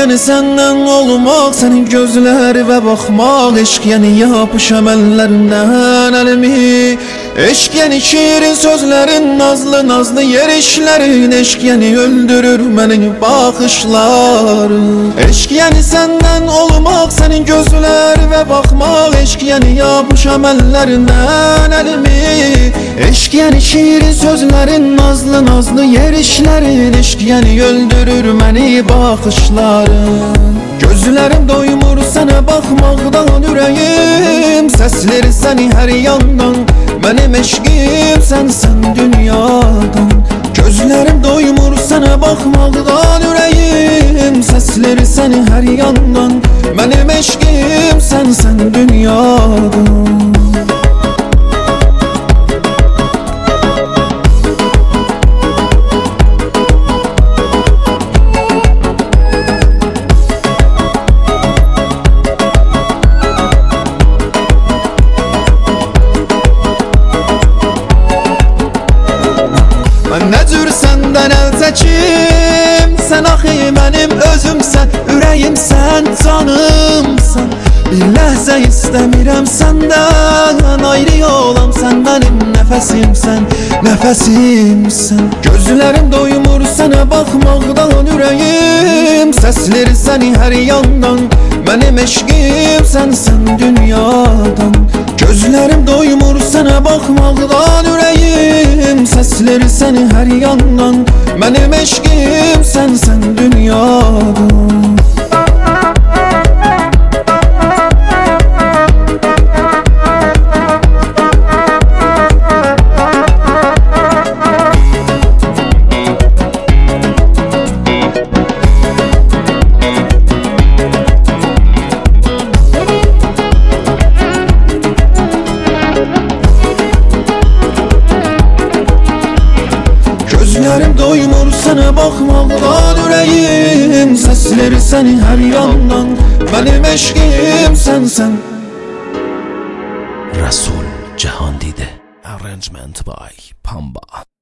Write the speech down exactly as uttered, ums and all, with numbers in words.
yani senden olmak, senin gözleri ve bakmak. Eşk yani yapışam ellerinden elimi. Eşk yani şirin sözlerin, nazlı nazlı yerişlerin. Eşk yani öldürür beni bakışların. Eşk yani senden olmak, senin gözleri ve bakmak. Eşk yani yapışam ellerinden elimi. Eşk yani şirin sözlerin, nazlı nazlı yerişlerin. Eşk yani öldürür beni bakışların. Gözlerim doymur sana bakmaktan yüreğim. Sesleri seni her yandan, benim eşkim sensen dünyadan. Gözlerim doymur sana bakmaktan yüreğim. Sesleri seni her yandan, benim eşkim sensen dünyadan. Ben ne cür senden el çekim, sen axı benim özümsən, ürəyimsən, canımsan. Bir ləhzə istəmirəm səndən ayrı olam, sən benim nəfəsimsən, nəfəsimsən. Gözlərim doymur sənə baxmaqdan ürəyim. Səsləri səni hər yandan, benim eşqim sənsən dünyadan. Gözlerim doymur sana bakmaktan yüreğim. Sesleri seni her yandan, benim eşkim sensen dünyadan. Gözlerim doymur sana bakmaktan yüreğim. Sesleri seni her yandan, benim eşkim sensen. Rasul Cihan Dide. Arrangement by Pamba.